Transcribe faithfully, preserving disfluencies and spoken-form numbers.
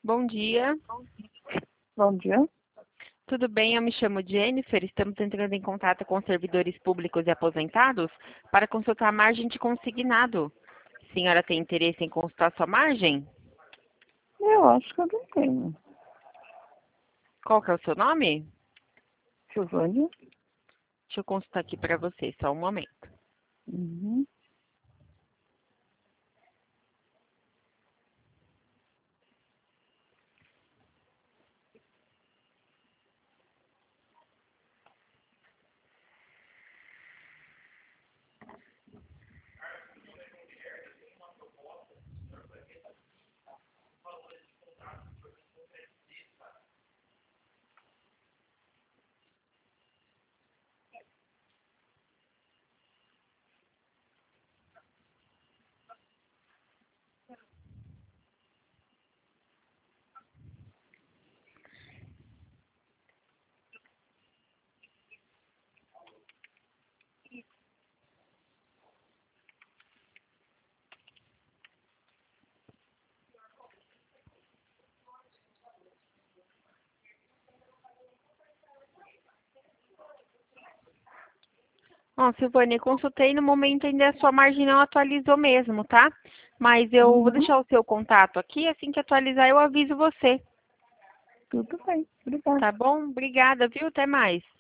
Bom dia. Bom dia. Tudo bem? Eu me chamo Jennifer. Estamos entrando em contato com servidores públicos e aposentados para consultar a margem de consignado. A senhora tem interesse em consultar sua margem? Eu acho que eu não tenho. Qual que é o seu nome? Silvânia? Deixa eu consultar aqui para você, só um momento. Uhum. Ó, Silvânia, consultei, no momento ainda a sua margem não atualizou mesmo, tá? Mas eu vou Uhum. deixar o seu contato aqui, assim que atualizar eu aviso você, Tudo bem. Obrigada. tá bom? Obrigada, viu? Até mais.